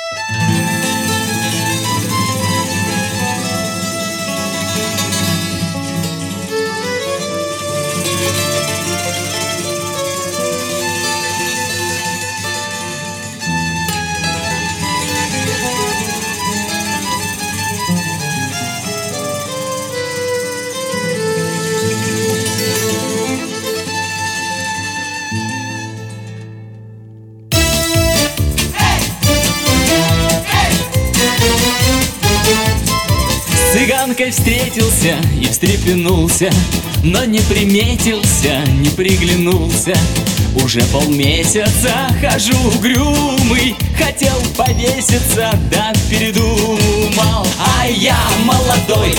С цыганкой встретился и встрепенулся, но не приметился, не приглянулся. Уже полмесяца хожу угрюмый, хотел повеситься, да передумал. А я молодой,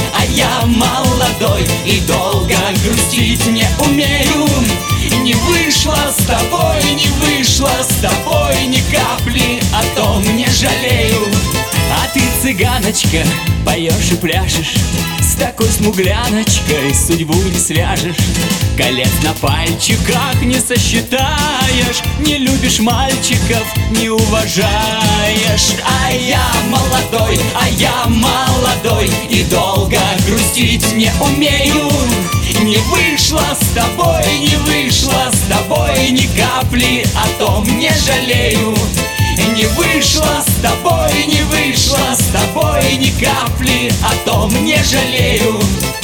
и долго грустить не умею. Не вышло с тобой, не вышло с тобой ни капли, о том не жалею. А ты, цыганочка, поешь и пляшешь, с такой смугляночкой судьбу не свяжешь. Колец на пальчиках не сосчитаешь, не любишь мальчиков, не уважаешь. А я молодой, и долго грустить не умею. Не вышло с тобой, не вышло с тобой ни капли, о том не жалею. Не вышло с тобой, не вышло с тобой ни капли, о том не жалею.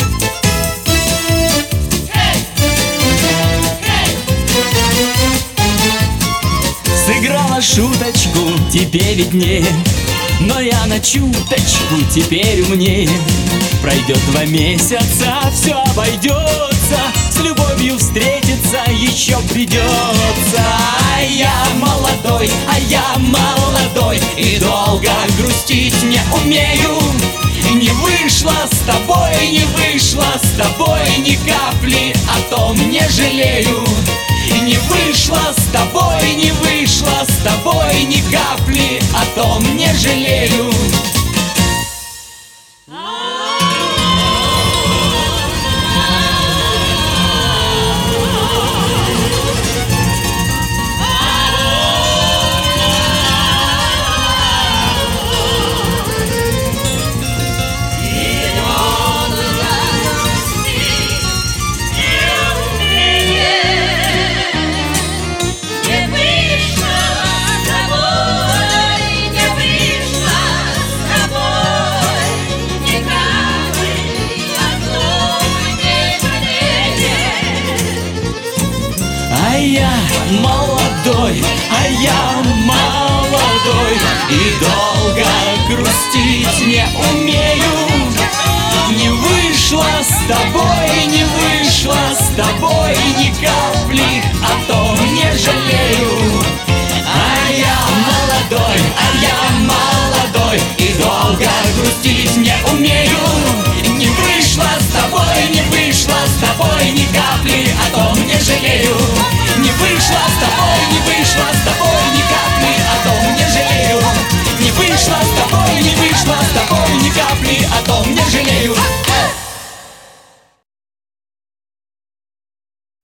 Сыграла шуточку, тебе виднее, но я на чуточку теперь умнее. Пройдет 2 месяца, все обойдется, с любовью встретиться еще придется. А я молодой, и долго грустить не умею. Не вышло с тобой, не вышло с тобой ни капли, о том не жалею. Не вышло с тобой, не вышло с тобой ни капли, о том не жалею. Я молодой, и долго грустить не умею. Не вышло с тобой, не вышло с тобой ни капли, о том не жалею. А я молодой, и долго грустить не умею. Не вышло с тобой, не вышло с тобой ни капли, о том не жалею. Не вышло